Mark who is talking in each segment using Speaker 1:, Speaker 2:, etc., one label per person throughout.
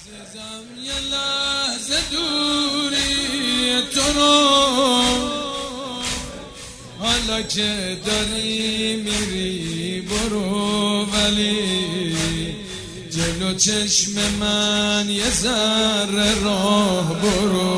Speaker 1: عزیزم یه لحظه دوری تو رو، حالا که داری میری برو، ولی جلو چشم من یه ذره راه برو.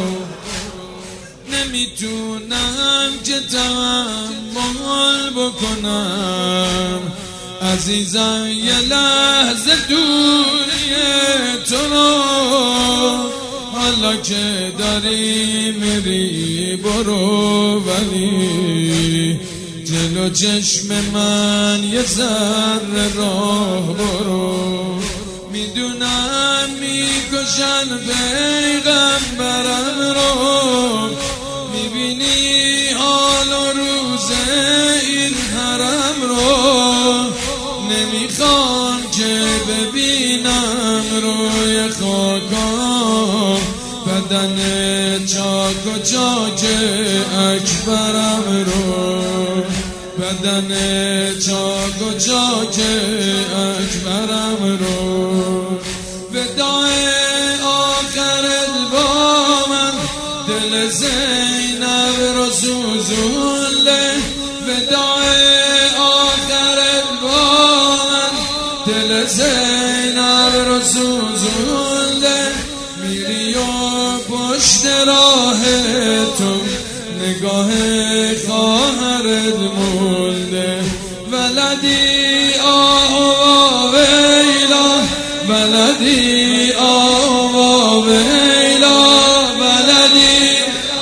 Speaker 1: نمیتونم که تحمل بکنم عزیزم یه لحظه دوری تو رو، حالا که داری میری برو، ولی جلو چشم من یه ذره راه برو. میدونم میکشن پیغمبرم رو، میبینی حال و روز این حرم رو، نمیخوام که ببینم روی خاکام بدن چاک و چاک اکبرم رو، بدن چاک و چاک اکبرم رو. وداع آخر با من دل زینب رو سوزونده، وداع آخر با من دل زینب رو سوزونده. میری و پشت راه تو نگاه خواهرت مونده، ولدی آه ویلا، ولدی آه ویلا، ولدی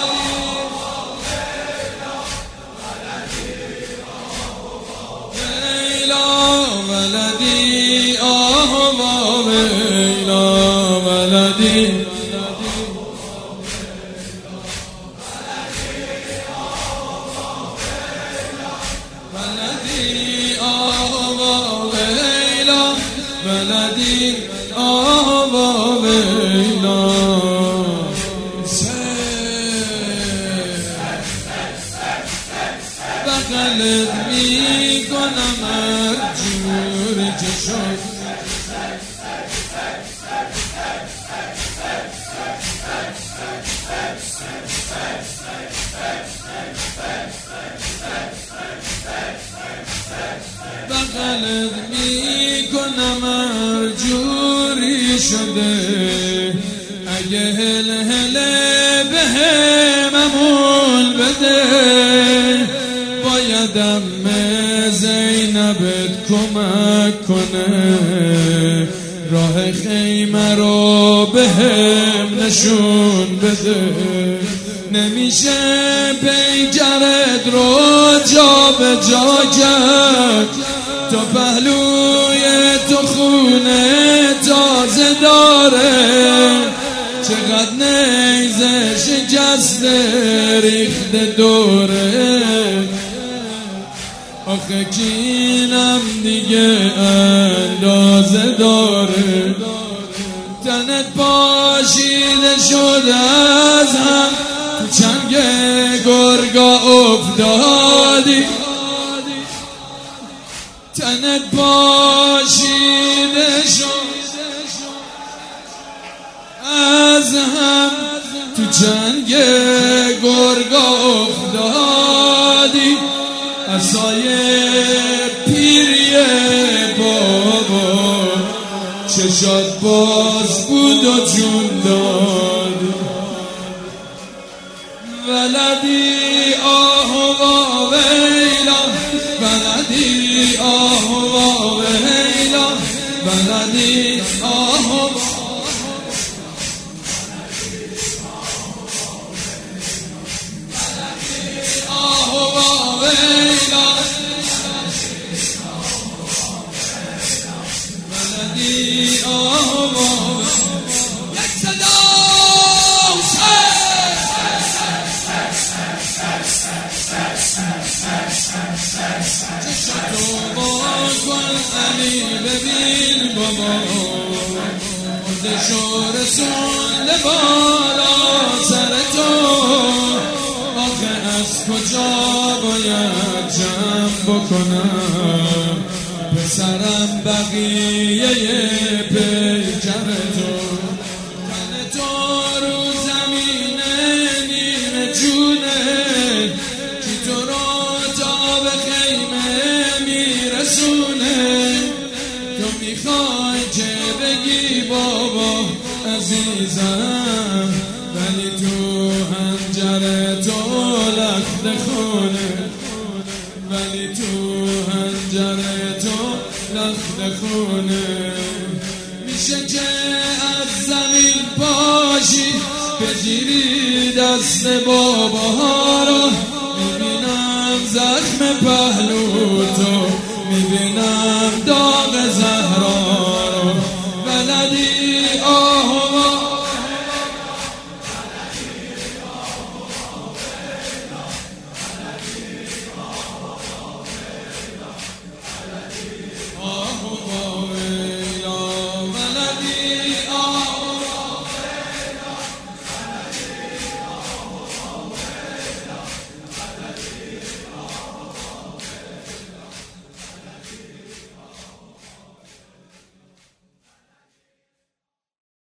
Speaker 1: ویلا، ولدی آه ویلا، ولدی ولدی آه ویلا، ولدی آه ویلا. بغلت میکنم هر جوری که شد، بغلت میکنم هر جوری شده. اگه هل هله به هممون بده، بایدم زینبت کمک کنه، راه خیمه رو به هم نشون بده. نمیشه پیکرت رو جا به جا کرد، تا پهلوی تو خونه تازه داره، چقدر نیزه شکسته ریخته دوره. آخه کینم دیگه اندازه داره، تنت پاشیده شده از هم، تو چنگ گرگا افتادی، تنت پاشیده شد از هم، تو جنگ گرگا افتادی. عصای پیری بابا چشات باز بود و جون داد، ولدی آه و ویلا، ولدی آه و ویلا، ولدی آه و ویلا، ولدی آه و یک صدا چشتو با کن علی ببین بابا، خودشو رسول بالا سر تو. آخه از کجا باید جمع بکنم پسرم بقیه پیکر تو؟ عزیزم، ولی تو حنجره تو لخت خونه، ولی تو حنجره تو لخت خونه. میشه که از زمین باشی بگیری دست باباها رو، میبینم زخم پهلو تو، میبینم داغ زهرا رو. بلدی